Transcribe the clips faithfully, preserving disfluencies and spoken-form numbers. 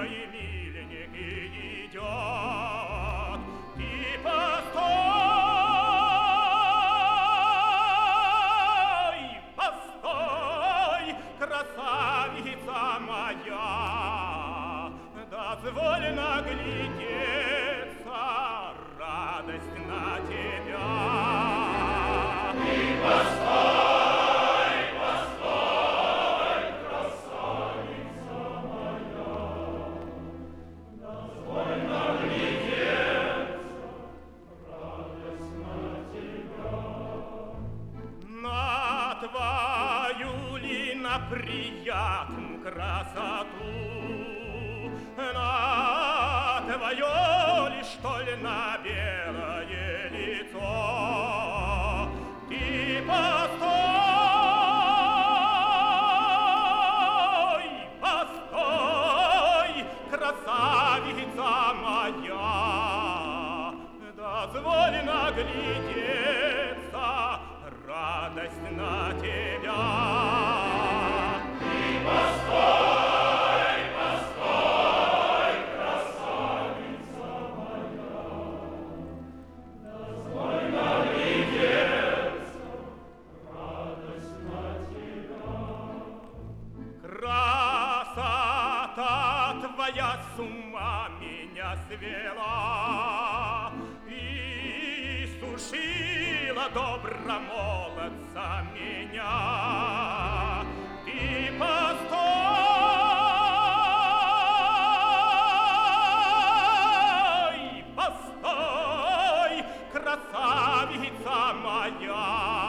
мой миленек идет. Ты постой, постой, красавица моя, дозволь наглядеться, радость на тебя. Ты постой, постой, красавица моя, дозволь наглядеться, радость на тебя. На твою ли на приятную красоту, на твое ли, что ли, на белое лицо? Ты постой, постой, красавица моя, дозволь наглядеться, радость на тебя. Ты постой, постой, красавица моя, дозволь наглядеться, радость на тебя. Красота твоя с ума меня свела и сушила добромолодца меня. Ты постой, постой, красавица моя,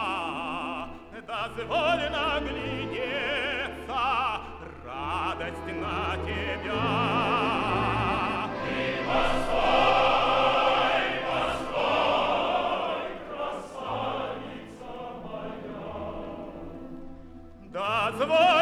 дозволь наглядеться, радость на тебя. Ты постой, постой, красавица моя, дозволь